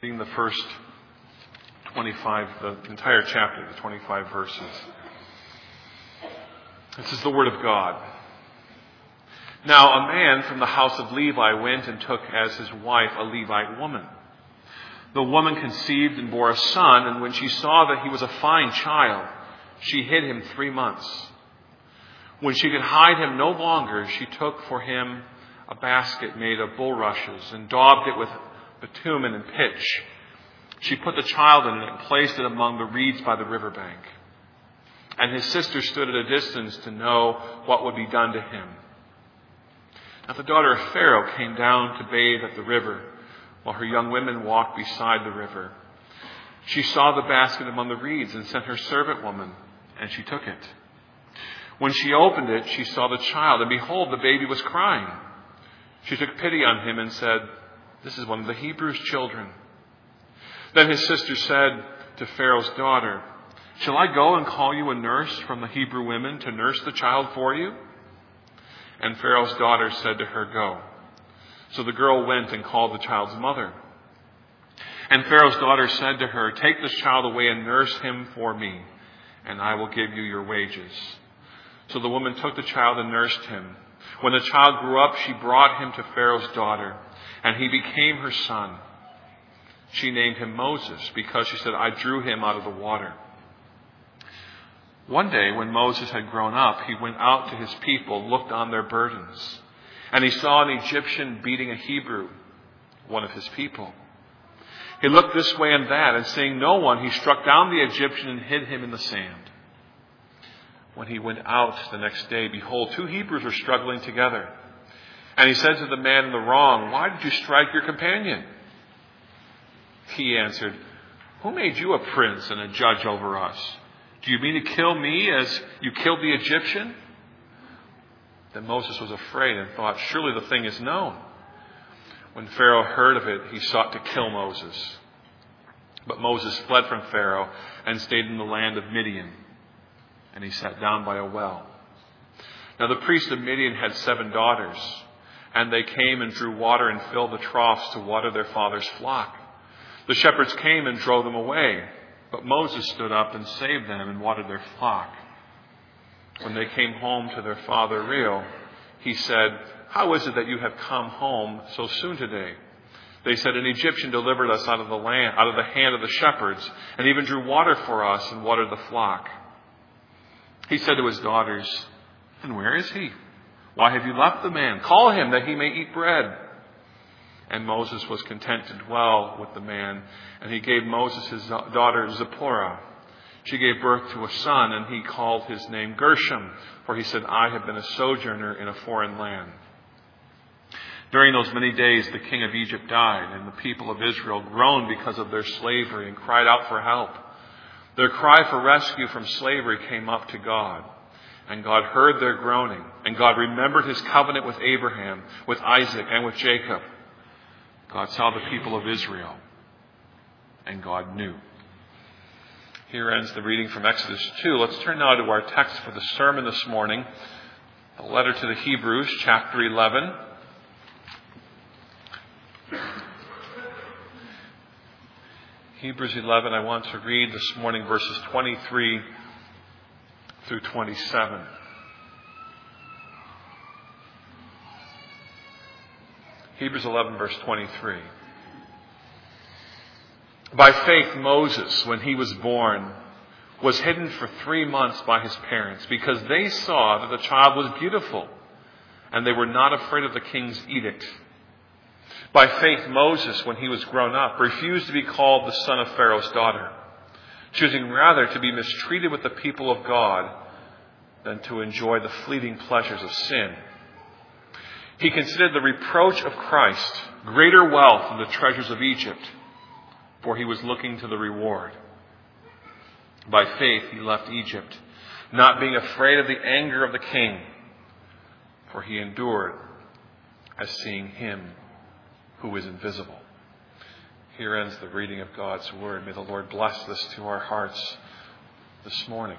Reading the first 25, the entire chapter, the 25 verses. This is the word of God. Now a man from the house of Levi went and took as his wife a Levite woman. The woman conceived and bore a son, and when she saw that he was a fine child, she hid him 3 months. When she could hide him no longer, she took for him a basket made of bulrushes and daubed it with bitumen and pitch. She put the child in it and placed it among the reeds by the riverbank. And his sister stood at a distance to know what would be done to him. Now the daughter of Pharaoh came down to bathe at the river, while her young women walked beside the river. She saw the basket among the reeds and sent her servant woman, and she took it. When she opened it, she saw the child, and behold, the baby was crying. She took pity on him and said, "This is one of the Hebrews' children." Then his sister said to Pharaoh's daughter, "Shall I go and call you a nurse from the Hebrew women to nurse the child for you?" And Pharaoh's daughter said to her, "Go." So the girl went and called the child's mother. And Pharaoh's daughter said to her, "Take this child away and nurse him for me, and I will give you your wages." So the woman took the child and nursed him. When the child grew up, she brought him to Pharaoh's daughter, and he became her son. She named him Moses because she said, "I drew him out of the water." One day when Moses had grown up, he went out to his people, looked on their burdens, and he saw an Egyptian beating a Hebrew, one of his people. He looked this way and that, and seeing no one, he struck down the Egyptian and hid him in the sand. When he went out the next day, behold, 2 Hebrews were struggling together. And he said to the man in the wrong, "Why did you strike your companion?" He answered, "Who made you a prince and a judge over us? Do you mean to kill me as you killed the Egyptian?" Then Moses was afraid and thought, "Surely the thing is known." When Pharaoh heard of it, he sought to kill Moses. But Moses fled from Pharaoh and stayed in the land of Midian. And he sat down by a well. Now the priest of Midian had 7 daughters, and they came and drew water and filled the troughs to water their father's flock. The shepherds came and drove them away, but Moses stood up and saved them and watered their flock. When they came home to their father Reuel, he said, "How is it that you have come home so soon today?" They said, "An Egyptian delivered us out of the hand of the shepherds, and even drew water for us and watered the flock." He said to his daughters, "And where is he? Why have you left the man? Call him that he may eat bread." And Moses was content to dwell with the man, and he gave Moses his daughter Zipporah. She gave birth to a son, and he called his name Gershom, for he said, "I have been a sojourner in a foreign land." During those many days, the king of Egypt died, and the people of Israel groaned because of their slavery and cried out for help. Their cry for rescue from slavery came up to God, and God heard their groaning, and God remembered his covenant with Abraham, with Isaac, and with Jacob. God saw the people of Israel, and God knew. Here ends the reading from Exodus 2. Let's turn now to our text for the sermon this morning, the letter to the Hebrews, chapter 11. Hebrews 11, I want to read this morning verses 23 through 27. Hebrews 11, verse 23. By faith, Moses, when he was born, was hidden for 3 months by his parents because they saw that the child was beautiful, and they were not afraid of the king's edict. By faith, Moses, when he was grown up, refused to be called the son of Pharaoh's daughter, choosing rather to be mistreated with the people of God than to enjoy the fleeting pleasures of sin. He considered the reproach of Christ greater wealth than the treasures of Egypt, for he was looking to the reward. By faith, he left Egypt, not being afraid of the anger of the king, for he endured as seeing him who is invisible. Here ends the reading of God's word. May the Lord bless this to our hearts this morning.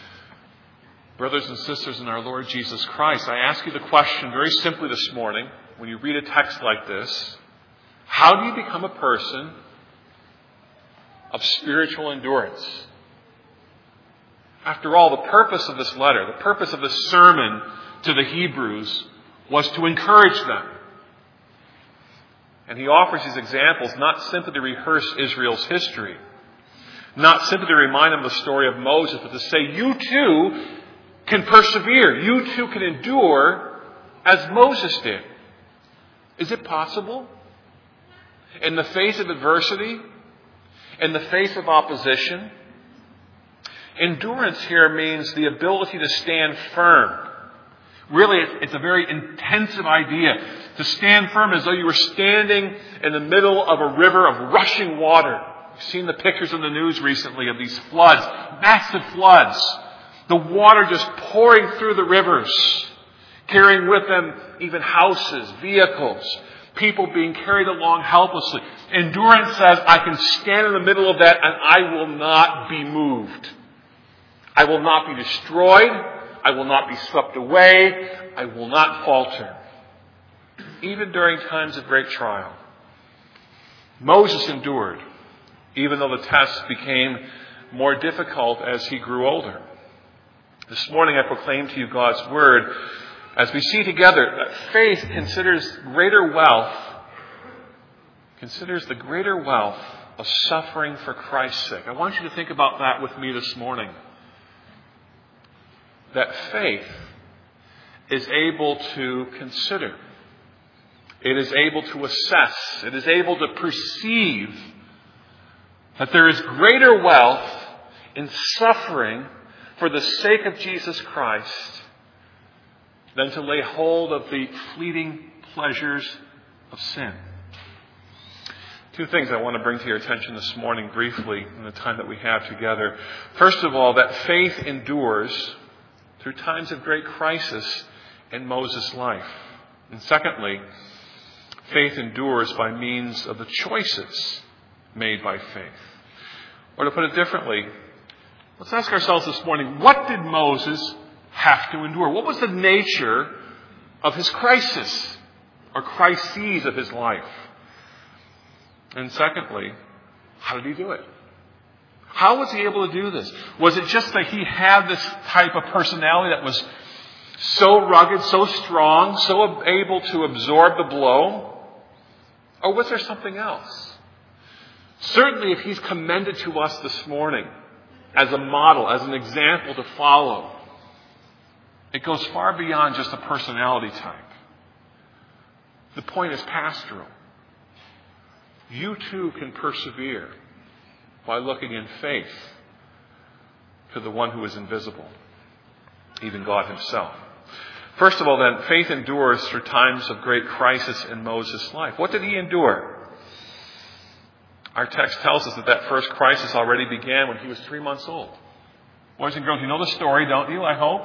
Brothers and sisters in our Lord Jesus Christ, I ask you the question very simply this morning. when you read a text like this, how do you become a person of spiritual endurance? After all, the purpose of this letter, the purpose of this sermon to the Hebrews was to encourage them. And he offers these examples not simply to rehearse Israel's history, not simply to remind them of the story of Moses, but to say, you too can persevere. You too can endure as Moses did. Is it possible? In the face of adversity, in the face of opposition, endurance here means the ability to stand firm. Really, it's a very intensive idea. To stand firm as though you were standing in the middle of a river of rushing water. You've seen the pictures in the news recently of these floods, massive floods. The water just pouring through the rivers, carrying with them even houses, vehicles, people being carried along helplessly. Endurance says, I can stand in the middle of that and I will not be moved. I will not be destroyed. I will not be swept away. I will not falter. Even during times of great trial. Moses endured, even though the test became more difficult as he grew older. This morning I proclaim to you God's Word as we see together that faith considers the greater wealth of suffering for Christ's sake. I want you to think about that with me this morning. That faith is able to consider. It is able to assess. It is able to perceive that there is greater wealth in suffering for the sake of Jesus Christ than to lay hold of the fleeting pleasures of sin. Two things I want to bring to your attention this morning briefly in the time that we have together. First of all, that faith endures through times of great crisis in Moses' life. And secondly, faith endures by means of the choices made by faith. Or to put it differently, let's ask ourselves this morning, what did Moses have to endure? What was the nature of his crisis or crises of his life? And secondly, how did he do it? How was he able to do this? Was it just that he had this type of personality that was so rugged, so strong, so able to absorb the blow? Or was there something else? Certainly, if he's commended to us this morning as a model, as an example to follow, it goes far beyond just a personality type. The point is pastoral. You too can persevere by looking in faith to the one who is invisible, even God himself. First of all, then, faith endures through times of great crisis in Moses' life. What did he endure? Our text tells us that first crisis already began when he was 3 months old. Boys and girls, you know the story, don't you, I hope?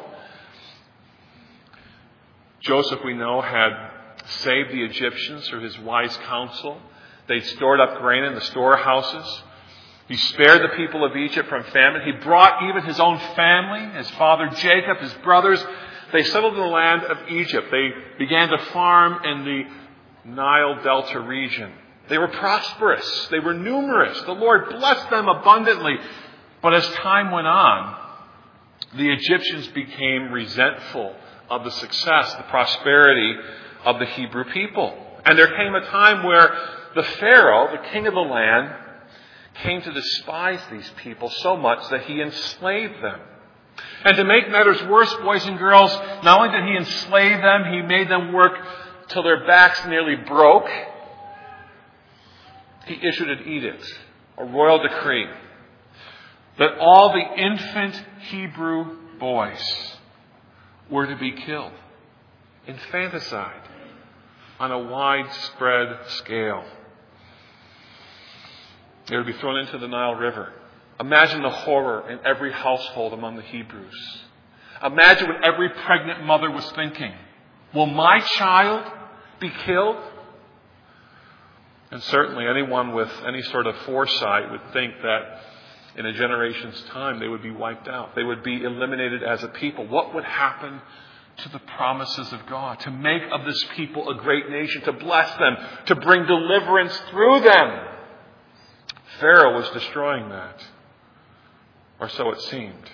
Joseph, we know, had saved the Egyptians through his wise counsel. They'd stored up grain in the storehouses. He spared the people of Egypt from famine. He brought even his own family, his father Jacob, his brothers. They settled in the land of Egypt. They began to farm in the Nile Delta region. They were prosperous. They were numerous. The Lord blessed them abundantly. But as time went on, the Egyptians became resentful of the success, the prosperity of the Hebrew people. And there came a time where the Pharaoh, the king of the land, came to despise these people so much that he enslaved them. And to make matters worse, boys and girls, not only did he enslave them, he made them work till their backs nearly broke. He issued an edict, a royal decree, that all the infant Hebrew boys were to be killed, infanticide, on a widespread scale. They would be thrown into the Nile River. Imagine the horror in every household among the Hebrews. Imagine what every pregnant mother was thinking. Will my child be killed? And certainly anyone with any sort of foresight would think that in a generation's time they would be wiped out. They would be eliminated as a people. What would happen to the promises of God, to make of this people a great nation, to bless them, to bring deliverance through them. Pharaoh was destroying that, or so it seemed.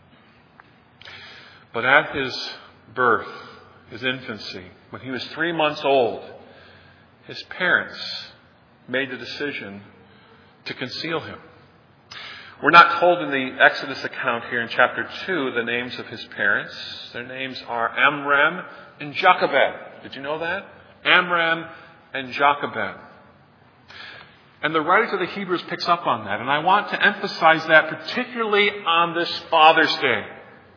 But at his birth, his infancy, when he was 3 months old, his parents made the decision to conceal him. We're not told in the Exodus account here in chapter 2 the names of his parents. Their names are Amram and Jochebed. Did you know that? Amram and Jochebed. And the writer to the Hebrews picks up on that. And I want to emphasize that particularly on this Father's Day.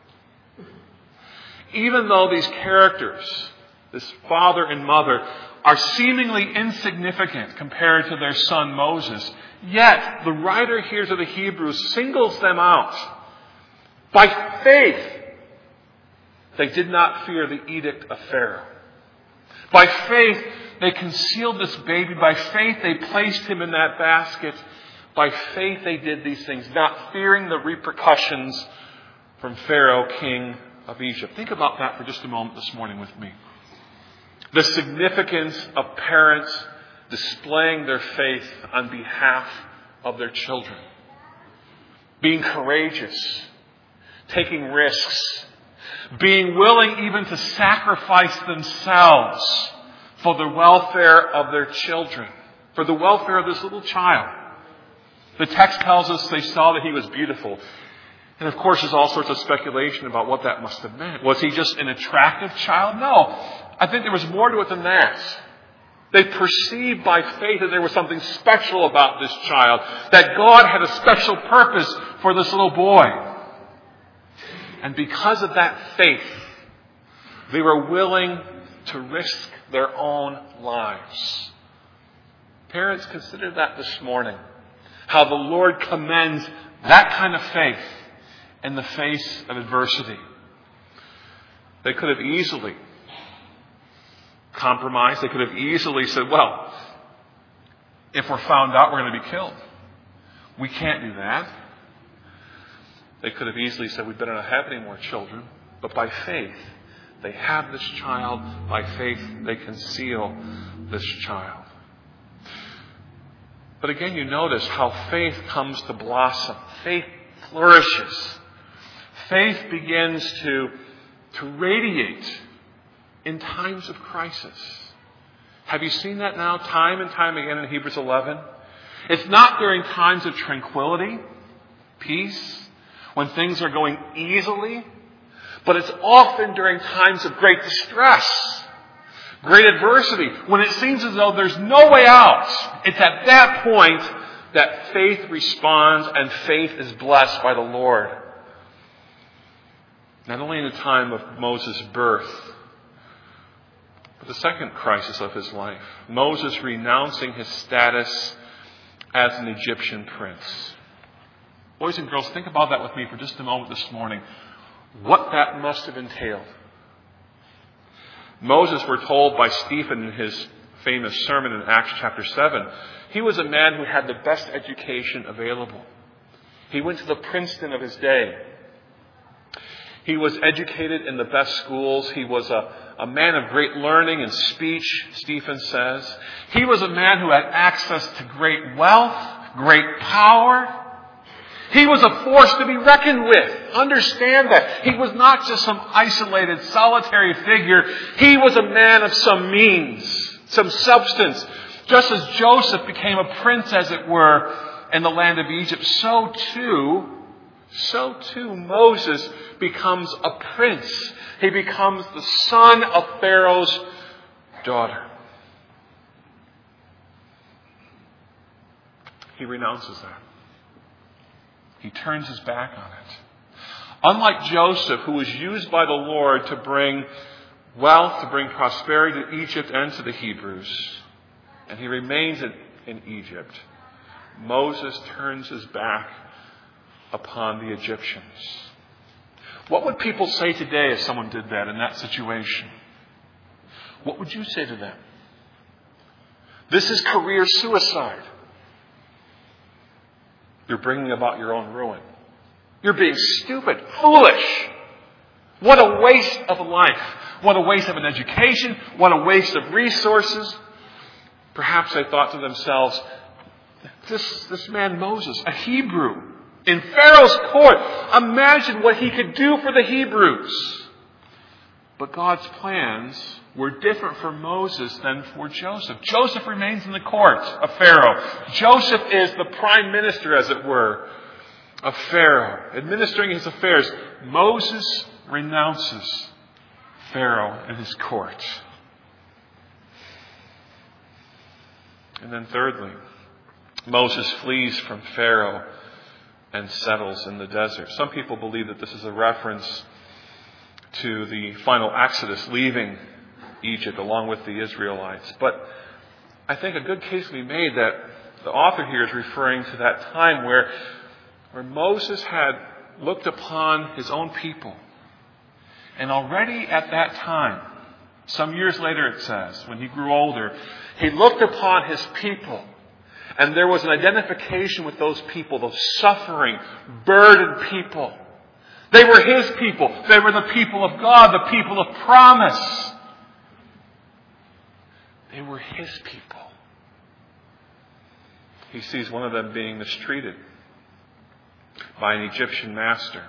Even though these characters, this father and mother, are seemingly insignificant compared to their son Moses, yet the writer here to the Hebrews singles them out. By faith, they did not fear the edict of Pharaoh. By faith, they concealed this baby. By faith, they placed him in that basket. By faith, they did these things, not fearing the repercussions from Pharaoh, king of Egypt. Think about that for just a moment this morning with me. The significance of parents displaying their faith on behalf of their children. Being courageous. Taking risks. Being willing even to sacrifice themselves for the welfare of their children. For the welfare of this little child. The text tells us they saw that he was beautiful. And of course, there's all sorts of speculation about what that must have meant. Was he just an attractive child? No. I think there was more to it than that. They perceived by faith that there was something special about this child. That God had a special purpose for this little boy. And because of that faith, they were willing to risk their own lives. Parents, consider that this morning. How the Lord commends that kind of faith in the face of adversity. They could have easily compromised. They could have easily said, well, if we're found out, we're going to be killed. We can't do that. They could have easily said, we better not have any more children. But by faith, they have this child. By faith, they conceal this child. But again, you notice how faith comes to blossom. Faith flourishes. Faith begins to radiate in times of crisis. Have you seen that now time and time again in Hebrews 11? It's not during times of tranquility, peace, when things are going easily, but it's often during times of great distress, great adversity, when it seems as though there's no way out. It's at that point that faith responds and faith is blessed by the Lord. Not only in the time of Moses' birth, but the second crisis of his life. Moses renouncing his status as an Egyptian prince. Boys and girls, think about that with me for just a moment this morning. What that must have entailed. Moses, we're told by Stephen in his famous sermon in Acts chapter 7, he was a man who had the best education available. He went to the Princeton of his day. He was educated in the best schools. He was a man of great learning and speech, Stephen says. He was a man who had access to great wealth, great power. He was a force to be reckoned with. Understand that. He was not just some isolated, solitary figure. He was a man of some means, some substance. Just as Joseph became a prince, as it were, in the land of Egypt, so too Moses becomes a prince. He becomes the son of Pharaoh's daughter. He renounces that. He turns his back on it. Unlike Joseph, who was used by the Lord to bring wealth, to bring prosperity to Egypt and to the Hebrews, and he remains in Egypt, Moses turns his back upon the Egyptians. What would people say today if someone did that in that situation? What would you say to them? This is career suicide. You're bringing about your own ruin. You're being stupid, foolish. What a waste of a life. What a waste of an education. What a waste of resources. Perhaps they thought to themselves, this man Moses, a Hebrew, in Pharaoh's court, imagine what he could do for the Hebrews. But God's plans were different for Moses than for Joseph. Joseph remains in the court of Pharaoh. Joseph is the prime minister, as it were, of Pharaoh, administering his affairs. Moses renounces Pharaoh and his court. And then thirdly, Moses flees from Pharaoh and settles in the desert. Some people believe that this is a reference to the final Exodus, leaving Egypt along with the Israelites. But I think a good case can be made that the author here is referring to that time where Moses had looked upon his own people. And already at that time, some years later it says, when he grew older, he looked upon his people. And there was an identification with those people, those suffering, burdened people. They were his people. They were the people of God, the people of promise. They were his people. He sees one of them being mistreated by an Egyptian master.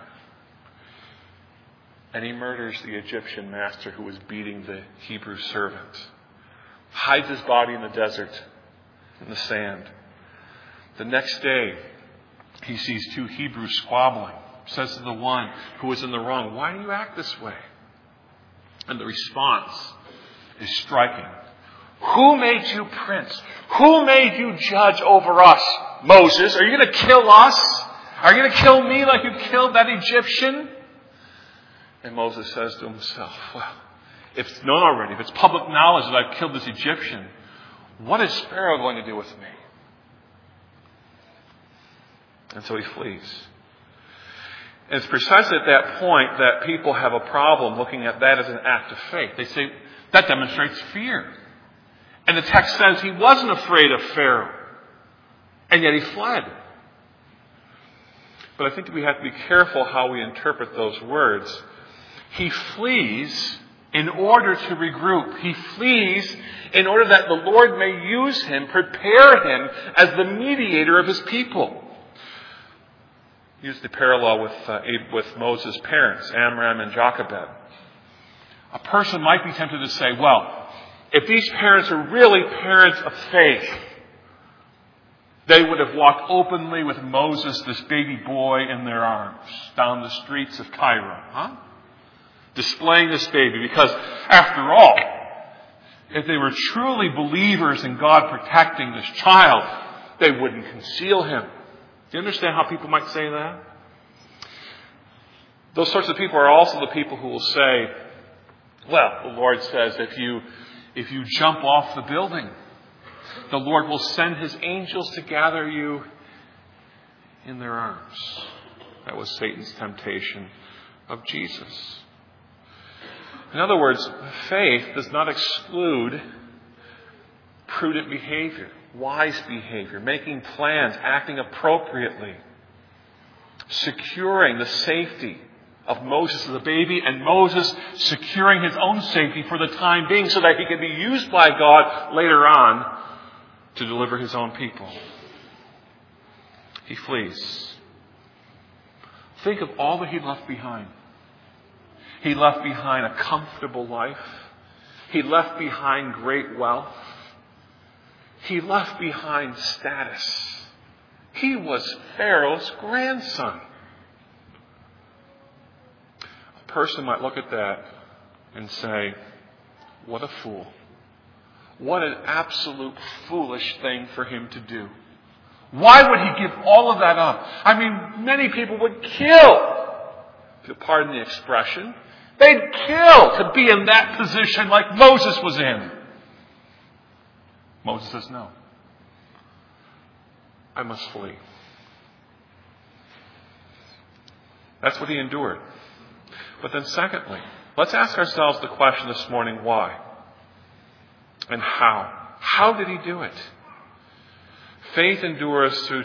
And he murders the Egyptian master who was beating the Hebrew servant. Hides his body in the desert, in the sand. The next day, he sees two Hebrews squabbling. Says to the one who was in the wrong, "Why do you act this way?" And the response is striking. "Who made you prince? Who made you judge over us? Moses, are you going to kill us? Are you going to kill me like you killed that Egyptian?" And Moses says to himself, "Well, if it's known already, if it's public knowledge that I've killed this Egyptian, what is Pharaoh going to do with me?" And so he flees. And it's precisely at that point that people have a problem looking at that as an act of faith. They say, that demonstrates fear. And the text says he wasn't afraid of Pharaoh. And yet he fled. But I think we have to be careful how we interpret those words. He flees in order to regroup. He flees in order that the Lord may use him, prepare him as the mediator of his people. Use the parallel with Moses' parents, Amram and Jochebed. A person might be tempted to say, well, if these parents are really parents of faith, they would have walked openly with Moses, this baby boy, in their arms down the streets of Cairo, displaying this baby. Because after all, if they were truly believers in God protecting this child, they wouldn't conceal him. Do you understand how people might say that? Those sorts of people are also the people who will say, well, the Lord says if you jump off the building, the Lord will send his angels to gather you in their arms. That was Satan's temptation of Jesus. In other words, faith does not exclude prudent behavior, wise behavior, making plans, acting appropriately, securing the safety of Moses as a baby, and Moses securing his own safety for the time being so that he can be used by God later on to deliver his own people. He flees. Think of all that he left behind. He left behind a comfortable life. He left behind great wealth. He left behind status. He was Pharaoh's grandson. A person might look at that and say, what a fool. What an absolute foolish thing for him to do. Why would he give all of that up? I mean, many people would kill, if you'll pardon the expression. They'd kill to be in that position like Moses was in. Moses says, no. I must flee. That's what he endured. But then secondly, let's ask ourselves the question this morning, why? And how? How did he do it? Faith endures through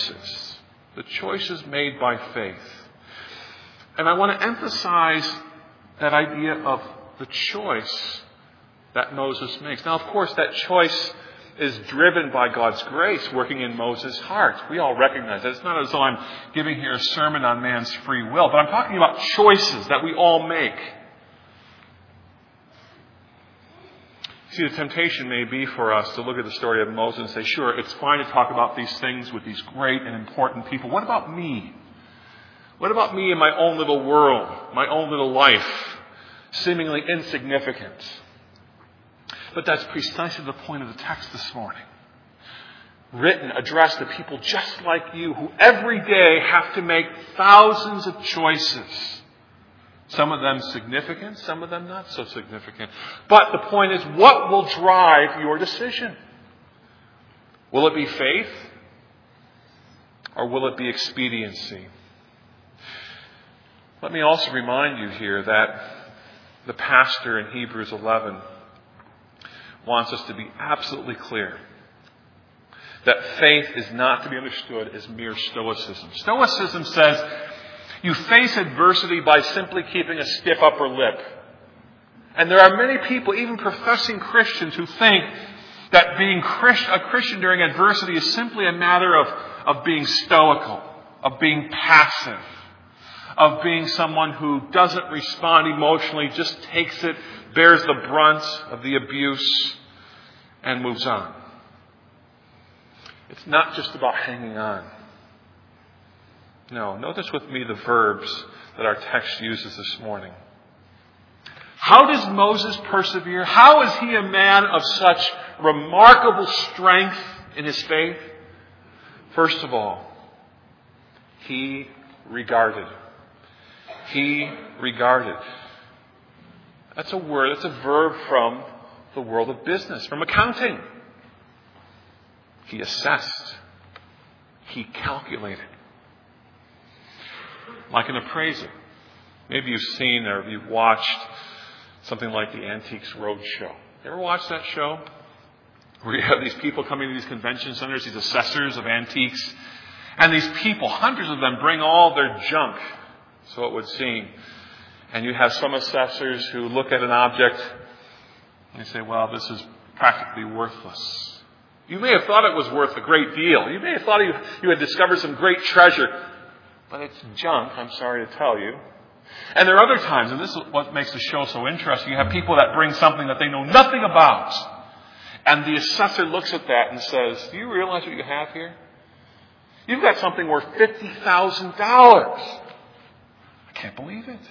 choices. The choices made by faith. And I want to emphasize that idea of the choice that Moses makes. Now, of course, that choice is driven by God's grace working in Moses' heart. We all recognize that. It's not as though I'm giving here a sermon on man's free will, but I'm talking about choices that we all make. See, the temptation may be for us to look at the story of Moses and say, sure, it's fine to talk about these things with these great and important people. What about me? What about me in my own little world, my own little life, seemingly insignificant? But that's precisely the point of the text this morning. Written, addressed to people just like you who every day have to make thousands of choices. Some of them significant, some of them not so significant. But the point is, what will drive your decision? Will it be faith? Or will it be expediency? Let me also remind you here that the pastor in Hebrews 11 wants us to be absolutely clear that faith is not to be understood as mere stoicism. Stoicism says you face adversity by simply keeping a stiff upper lip. And there are many people, even professing Christians, who think that being a Christian during adversity is simply a matter of being stoical, of being passive, of being someone who doesn't respond emotionally, just takes it, bears the brunt of the abuse, and moves on. It's not just about hanging on. No, notice with me the verbs that our text uses this morning. How does Moses persevere? How is he a man of such remarkable strength in his faith? First of all, he regarded. He regarded. That's a word, that's a verb from the world of business, from accounting. He assessed. He calculated. Like an appraiser. Maybe you've seen or you've watched something like the Antiques Roadshow. You ever watched that show? Where you have these people coming to these convention centers, these assessors of antiques. And these people, hundreds of them, bring all their junk, so it would seem. And you have some assessors who look at an object and they say, well, this is practically worthless. You may have thought it was worth a great deal. You may have thought you had discovered some great treasure. But it's junk, I'm sorry to tell you. And there are other times, and this is what makes the show so interesting, you have people that bring something that they know nothing about. And the assessor looks at that and says, do you realize what you have here? You've got something worth $50,000. I can't believe it.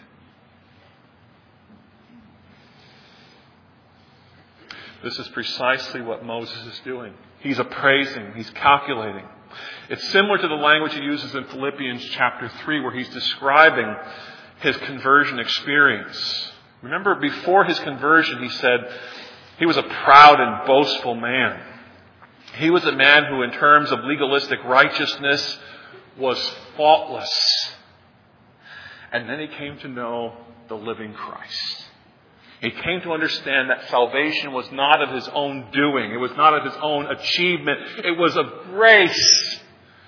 This is precisely what Moses is doing. He's appraising. He's calculating. It's similar to the language he uses in Philippians chapter 3, where he's describing his conversion experience. Remember, before his conversion, he said he was a proud and boastful man. He was a man who, in terms of legalistic righteousness, was faultless. And then he came to know the living Christ. He came to understand that salvation was not of his own doing. It was not of his own achievement. It was of grace.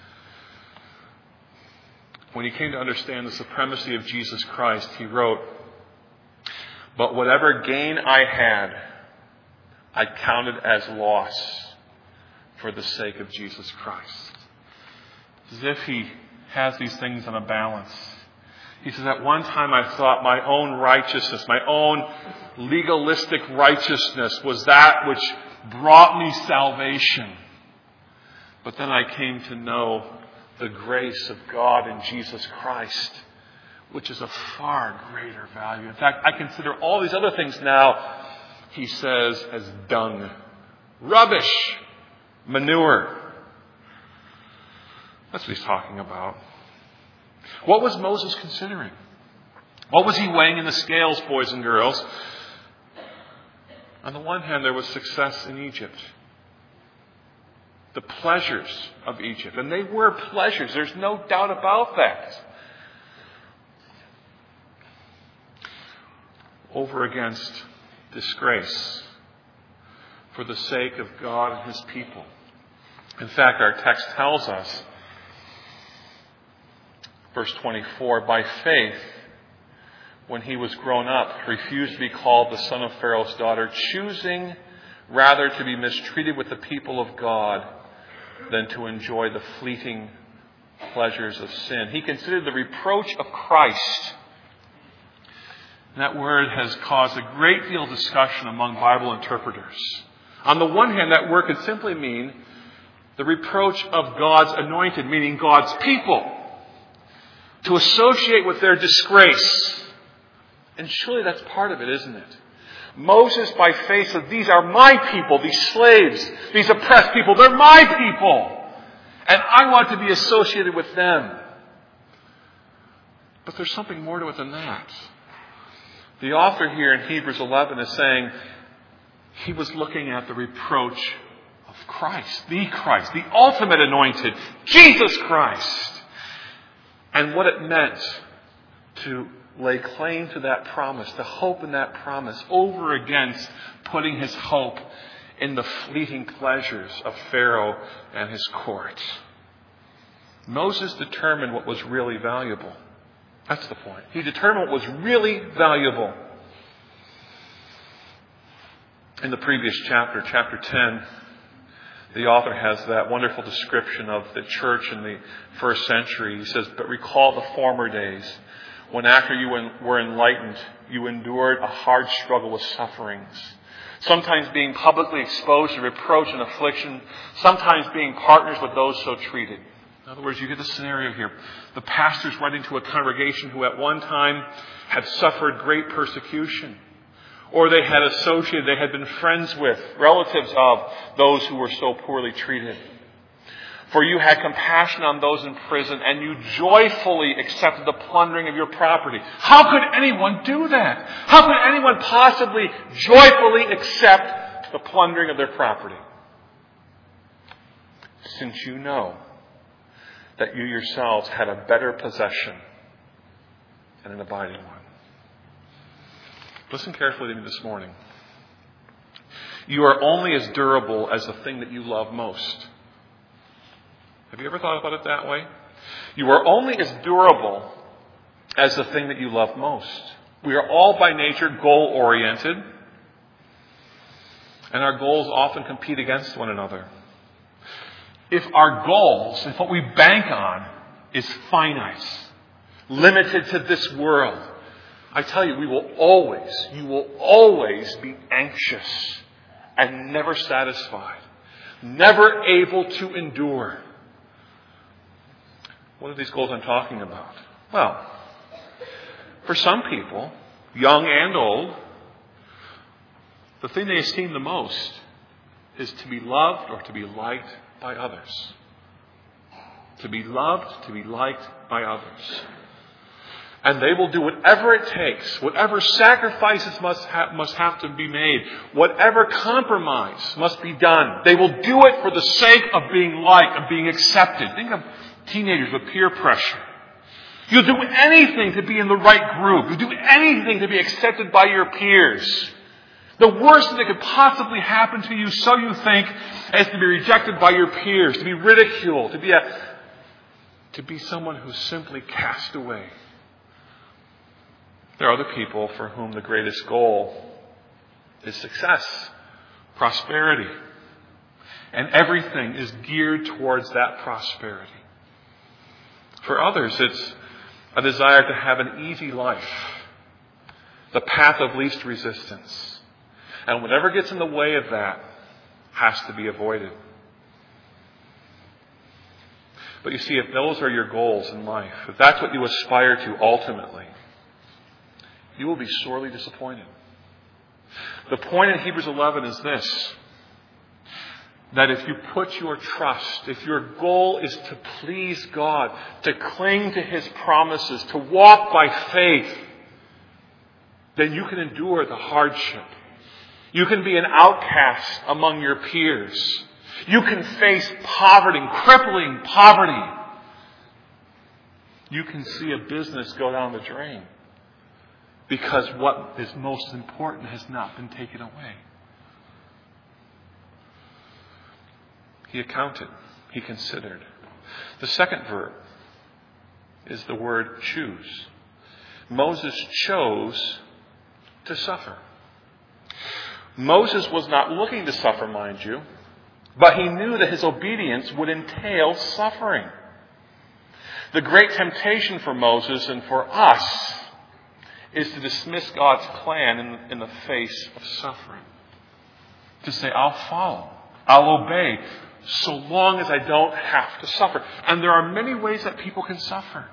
When he came to understand the supremacy of Jesus Christ, he wrote, but whatever gain I had, I counted as loss for the sake of Jesus Christ. As if he has these things on a balance. He says, at one time I thought my own righteousness, my own legalistic righteousness was that which brought me salvation. But then I came to know the grace of God in Jesus Christ, which is of far greater value. In fact, I consider all these other things now, he says, as dung, rubbish, manure. That's what he's talking about. What was Moses considering? What was he weighing in the scales, boys and girls? On the one hand, there was success in Egypt. The pleasures of Egypt. And they were pleasures. There's no doubt about that. Over against disgrace for the sake of God and his people. In fact, our text tells us, verse 24, by faith, when he was grown up, refused to be called the son of Pharaoh's daughter, choosing rather to be mistreated with the people of God than to enjoy the fleeting pleasures of sin. He considered the reproach of Christ. That word has caused a great deal of discussion among Bible interpreters. On the one hand, that word could simply mean the reproach of God's anointed, meaning God's people, to associate with their disgrace. And surely that's part of it, isn't it? Moses, by faith, said, these are my people, these slaves, these oppressed people, they're my people. And I want to be associated with them. But there's something more to it than that. The author here in Hebrews 11 is saying he was looking at the reproach of Christ, the ultimate anointed, Jesus Christ. And what it meant to lay claim to that promise, to hope in that promise, over against putting his hope in the fleeting pleasures of Pharaoh and his court. Moses determined what was really valuable. That's the point. He determined what was really valuable. In the previous chapter, chapter 10, the author has that wonderful description of the church in the first century. He says, but recall the former days when after you were enlightened, you endured a hard struggle with sufferings, sometimes being publicly exposed to reproach and affliction, sometimes being partners with those so treated. In other words, you get the scenario here. The pastor's writing to a congregation who at one time had suffered great persecution, or they had been friends with, relatives of those who were so poorly treated. For you had compassion on those in prison, and you joyfully accepted the plundering of your property. How could anyone do that? How could anyone possibly joyfully accept the plundering of their property? Since you know that you yourselves had a better possession and an abiding one. Listen carefully to me this morning. You are only as durable as the thing that you love most. Have you ever thought about it that way? You are only as durable as the thing that you love most. We are all by nature goal-oriented, and our goals often compete against one another. If our goals, if what we bank on is finite, limited to this world, I tell you, you will always be anxious and never satisfied, never able to endure. What are these goals I'm talking about? Well, for some people, young and old, the thing they esteem the most is to be loved or to be liked by others. To be loved, to be liked by others. And they will do whatever it takes, whatever sacrifices must have to be made, whatever compromise must be done. They will do it for the sake of being liked, of being accepted. Think of teenagers with peer pressure. You'll do anything to be in the right group. You'll do anything to be accepted by your peers. The worst that could possibly happen to you, so you think, is to be rejected by your peers, to be ridiculed, to be someone who's simply cast away. There are other people for whom the greatest goal is success, prosperity, and everything is geared towards that prosperity. For others, it's a desire to have an easy life, the path of least resistance. And whatever gets in the way of that has to be avoided. But you see, if those are your goals in life, if that's what you aspire to ultimately, you will be sorely disappointed. The point in Hebrews 11 is this: that if you put your trust, if your goal is to please God, to cling to His promises, to walk by faith, then you can endure the hardship. You can be an outcast among your peers. You can face poverty, crippling poverty. You can see a business go down the drain because what is most important has not been taken away. He accounted. He considered. The second verb is the word choose. Moses chose to suffer. Moses was not looking to suffer, mind you, but he knew that his obedience would entail suffering. The great temptation for Moses and for us is to dismiss God's plan in the face of suffering. To say, I'll follow, I'll obey, so long as I don't have to suffer. And there are many ways that people can suffer.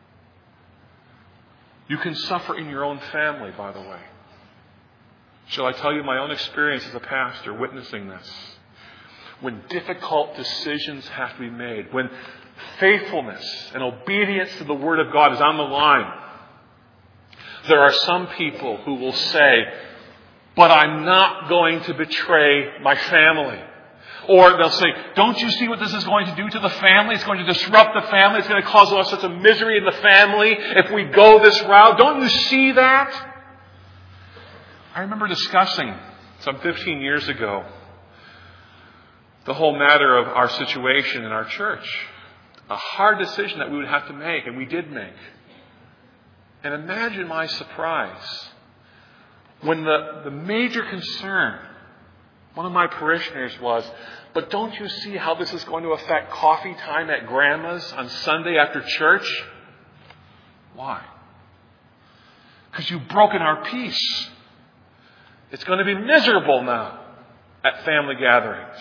You can suffer in your own family, by the way. Shall I tell you my own experience as a pastor witnessing this? When difficult decisions have to be made, when faithfulness and obedience to the Word of God is on the line, there are some people who will say, but I'm not going to betray my family. Or they'll say, don't you see what this is going to do to the family? It's going to disrupt the family. It's going to cause all sorts of misery in the family if we go this route. Don't you see that? I remember discussing some 15 years ago the whole matter of our situation in our church. A hard decision that we would have to make, and we did make. And imagine my surprise when the major concern, one of my parishioners was, but don't you see how this is going to affect coffee time at Grandma's on Sunday after church? Why? Because you've broken our peace. It's going to be miserable now at family gatherings.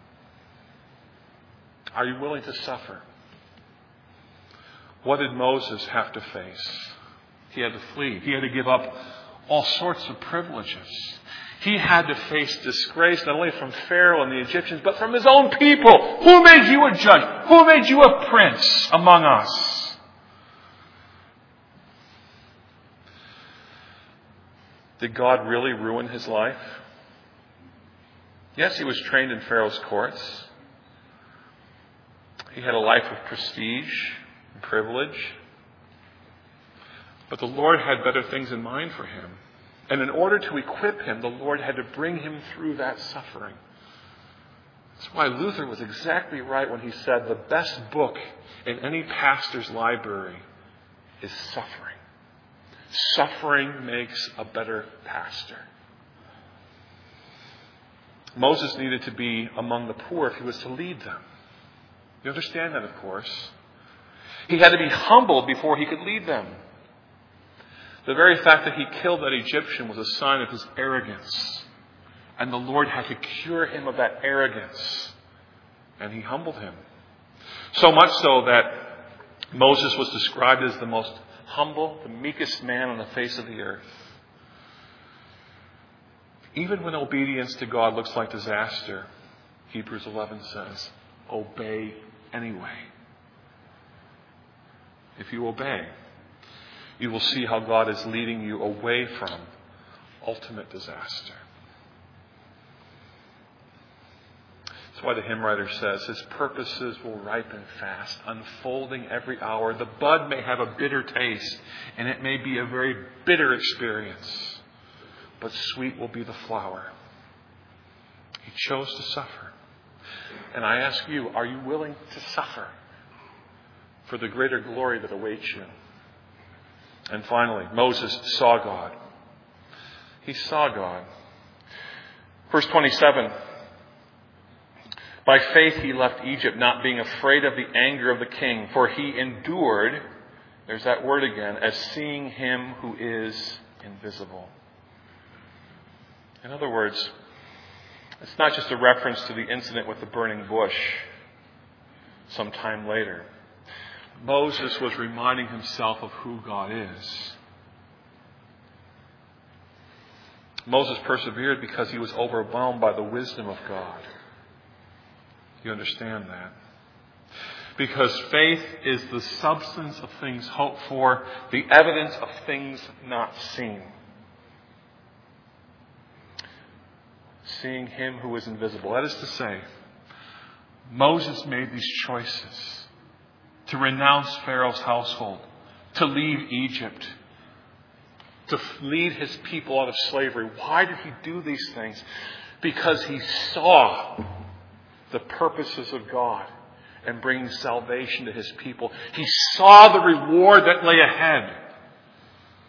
Are you willing to suffer? What did Moses have to face? He had to flee. He had to give up all sorts of privileges. He had to face disgrace not only from Pharaoh and the Egyptians, but from his own people. Who made you a judge? Who made you a prince among us? Did God really ruin his life? Yes, he was trained in Pharaoh's courts. He had a life of prestige and privilege. But the Lord had better things in mind for him. And in order to equip him, the Lord had to bring him through that suffering. That's why Luther was exactly right when he said the best book in any pastor's library is suffering. Suffering makes a better pastor. Moses needed to be among the poor if he was to lead them. You understand that, of course. He had to be humbled before he could lead them. The very fact that he killed that Egyptian was a sign of his arrogance. And the Lord had to cure him of that arrogance. And he humbled him. So much so that Moses was described as the most humble, the meekest man on the face of the earth. Even when obedience to God looks like disaster, Hebrews 11 says, obey anyway. If you obey, you will see how God is leading you away from ultimate disaster. That's why the hymn writer says, his purposes will ripen fast, unfolding every hour. The bud may have a bitter taste, and it may be a very bitter experience, but sweet will be the flower. He chose to suffer. And I ask you, are you willing to suffer for the greater glory that awaits you? And finally, Moses saw God. He saw God. Verse 27. By faith he left Egypt, not being afraid of the anger of the king, for he endured, there's that word again, as seeing him who is invisible. In other words, it's not just a reference to the incident with the burning bush some time later. Moses was reminding himself of who God is. Moses persevered because he was overwhelmed by the wisdom of God. You understand that? Because faith is the substance of things hoped for, the evidence of things not seen. Seeing him who is invisible. That is to say, Moses made these choices to renounce Pharaoh's household, to leave Egypt, to lead his people out of slavery. Why did he do these things? Because he saw the purposes of God and bringing salvation to his people. He saw the reward that lay ahead.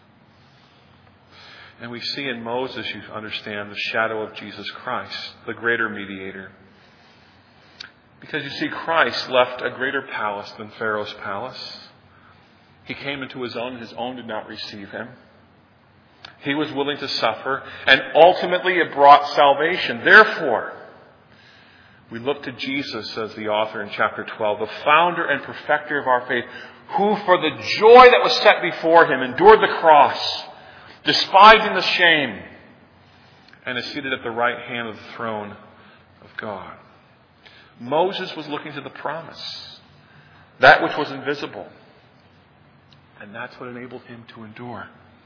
And we see in Moses, you understand, the shadow of Jesus Christ, the greater mediator. Because you see, Christ left a greater palace than Pharaoh's palace. He came into his own did not receive him. He was willing to suffer, and ultimately it brought salvation. Therefore, we look to Jesus, says the author in chapter 12, the founder and perfecter of our faith, who for the joy that was set before him endured the cross, despising the shame, and is seated at the right hand of the throne of God. Moses was looking to the promise, that which was invisible. And that's what enabled him to endure.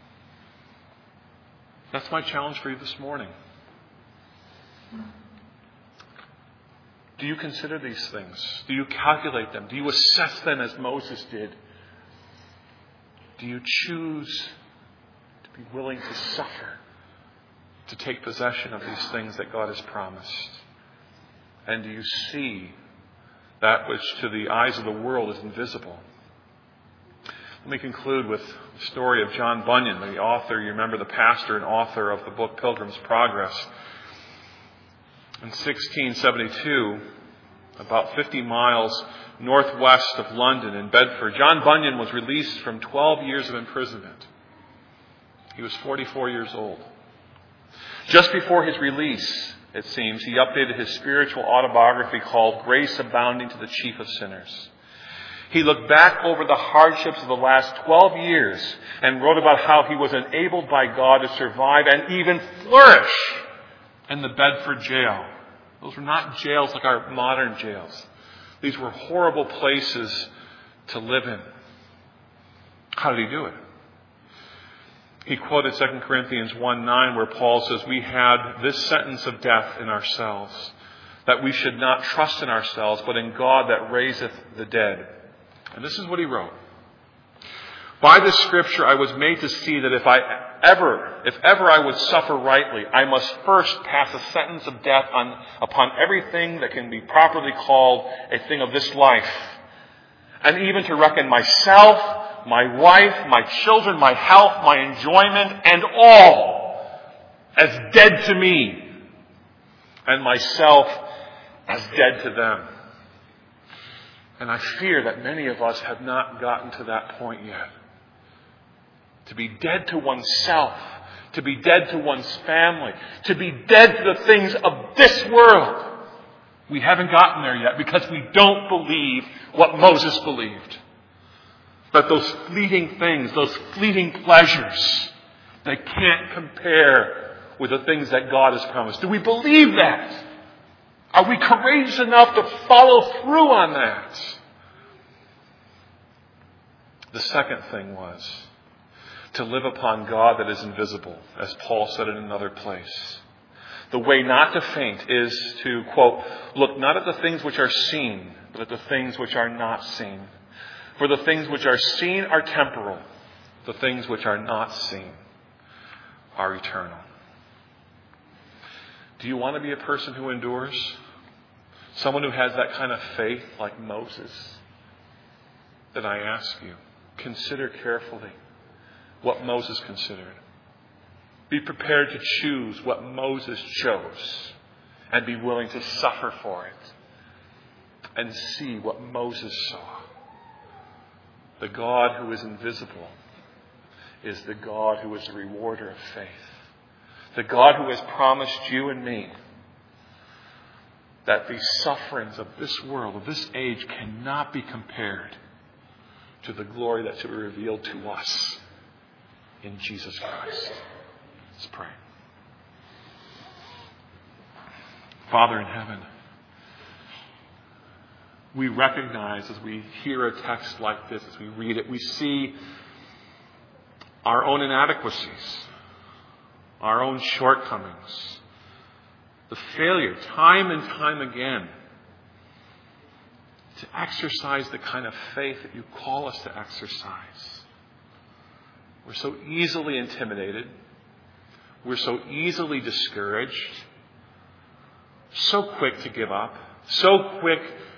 That's my challenge for you this morning. Do you consider these things? Do you calculate them? Do you assess them as Moses did? Do you choose to be willing to suffer, to take possession of these things that God has promised? And do you see that which to the eyes of the world is invisible? Let me conclude with the story of John Bunyan, the author, you remember the pastor and author of the book Pilgrim's Progress. In 1672, about 50 miles northwest of London in Bedford, John Bunyan was released from 12 years of imprisonment. He was 44 years old. Just before his release, it seems, he updated his spiritual autobiography called Grace Abounding to the Chief of Sinners. He looked back over the hardships of the last 12 years and wrote about how he was enabled by God to survive and even flourish in the Bedford jail. Those were not jails like our modern jails. These were horrible places to live in. How did he do it? He quoted 2 Corinthians 1:9 where Paul says, we had this sentence of death in ourselves, that we should not trust in ourselves, but in God that raiseth the dead. And this is what he wrote. By this scripture I was made to see that if ever I would suffer rightly, I must first pass a sentence of death upon everything that can be properly called a thing of this life. And even to reckon myself, my wife, my children, my health, my enjoyment, and all as dead to me, and myself as dead to them. And I fear that many of us have not gotten to that point yet. To be dead to oneself, to be dead to one's family, to be dead to the things of this world. We haven't gotten there yet because we don't believe what Moses believed. That those fleeting things, those fleeting pleasures, they can't compare with the things that God has promised. Do we believe that? Are we courageous enough to follow through on that? The second thing was to live upon God that is invisible, as Paul said in another place. The way not to faint is to, quote, look not at the things which are seen, but at the things which are not seen. For the things which are seen are temporal. The things which are not seen are eternal. Do you want to be a person who endures? Someone who has that kind of faith like Moses? Then I ask you, consider carefully what Moses considered. Be prepared to choose what Moses chose and be willing to suffer for it and see what Moses saw. The God who is invisible is the God who is the rewarder of faith. The God who has promised you and me that the sufferings of this world, of this age, cannot be compared to the glory that shall be revealed to us in Jesus Christ. Let's pray. Father in heaven, we recognize as we hear a text like this, as we read it, we see our own inadequacies, our own shortcomings, the failure time and time again to exercise the kind of faith that you call us to exercise. We're so easily intimidated. We're so easily discouraged, so quick to give up, so quick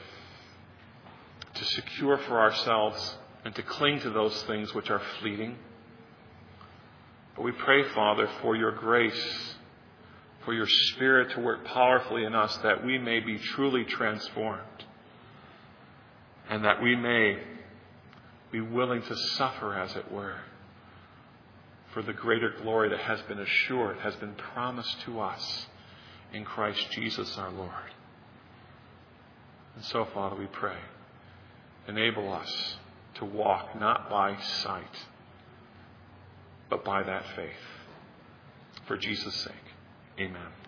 to secure for ourselves and to cling to those things which are fleeting. But we pray, Father, for your grace, for your Spirit to work powerfully in us, that we may be truly transformed, and that we may be willing to suffer, as it were, for the greater glory that has been assured, has been promised to us in Christ Jesus our Lord. And so, Father, we pray, enable us to walk not by sight, but by that faith. For Jesus' sake, amen.